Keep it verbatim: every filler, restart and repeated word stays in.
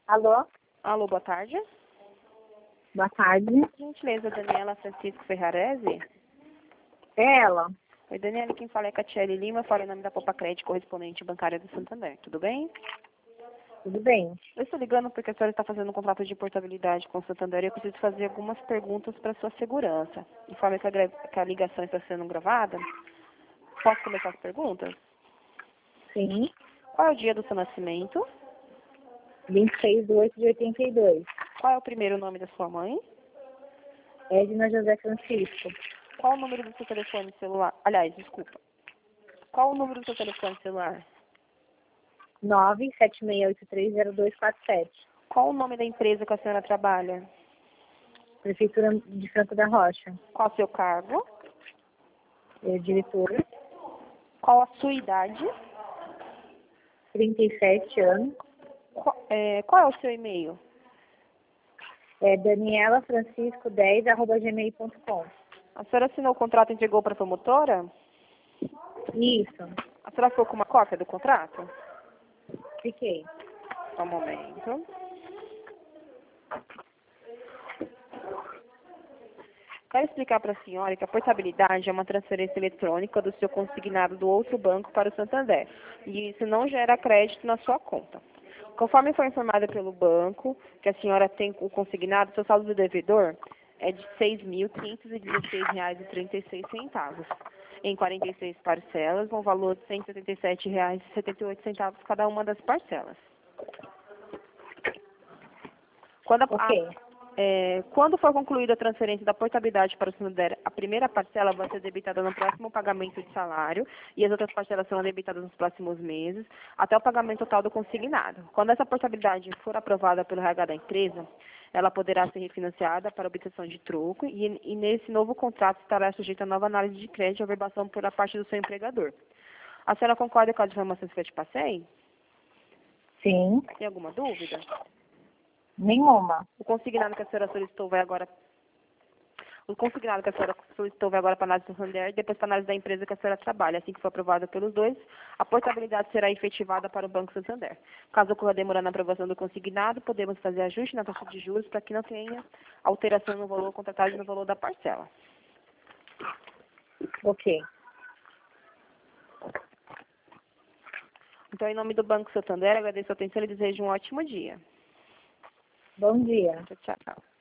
Alô? Alô, boa tarde. Boa tarde. Gentileza, Daniela Francisco Ferrarese. É ela? Oi, Daniela, quem fala é Catiele Lima, fala em nome da Popa Crédito, correspondente bancária do Santander. Tudo bem? Tudo bem. Eu estou ligando porque a senhora está fazendo um contrato de portabilidade com o Santander e eu preciso fazer algumas perguntas para sua segurança. Informe que a, gra- que a ligação está sendo gravada. Posso começar as perguntas? Sim. Qual é o dia do seu nascimento? vinte e seis de oito de oitenta e dois. Qual é o primeiro nome da sua mãe? Edna José Francisco. Qual o número do seu telefone celular? Aliás, desculpa. Qual o número do seu telefone celular? nove sete seis oito três zero dois quatro sete. Qual o nome da empresa que a senhora trabalha? Prefeitura de Franco da Rocha. Qual o seu cargo? É diretora. Qual a sua idade? trinta e sete anos. Qual é, qual é o seu e-mail? É Daniela Francisco dez arroba gmail ponto com. A senhora assinou o contrato e entregou para a promotora? Isso. A senhora ficou com uma cópia do contrato? Fiquei. Só um momento. Quero explicar para a senhora que a portabilidade é uma transferência eletrônica do seu consignado do outro banco para o Santander. E isso não gera crédito na sua conta. Conforme foi informada pelo banco que a senhora tem o consignado, seu saldo do devedor é de seis mil quinhentos e dezesseis reais e trinta e seis centavos, em quarenta e seis parcelas, um valor de cento e setenta e sete reais e setenta e oito centavos cada uma das parcelas. Quando, a, Ok. a, é, quando for concluída a transferência da portabilidade para o Santander, a primeira parcela vai ser debitada no próximo pagamento de salário e as outras parcelas serão debitadas nos próximos meses, até o pagamento total do consignado. Quando essa portabilidade for aprovada pelo R H da empresa, ela poderá ser refinanciada para obtenção de troco e, e nesse novo contrato estará sujeita a nova análise de crédito e averbação por a parte do seu empregador. A senhora concorda com as informações que eu te passei? Sim. Tem alguma dúvida? Nenhuma. O consignado que a senhora solicitou vai agora O consignado que a senhora solicitou vai agora para a análise do Santander e depois para a análise da empresa que a senhora trabalha. Assim que for aprovada pelos dois, a portabilidade será efetivada para o Banco Santander. Caso ocorra demora na aprovação do consignado, podemos fazer ajuste na taxa de juros para que não tenha alteração no valor contratado e no valor da parcela. Ok. Então, em nome do Banco Santander, agradeço a atenção e desejo um ótimo dia. Bom dia. Tchau, tchau.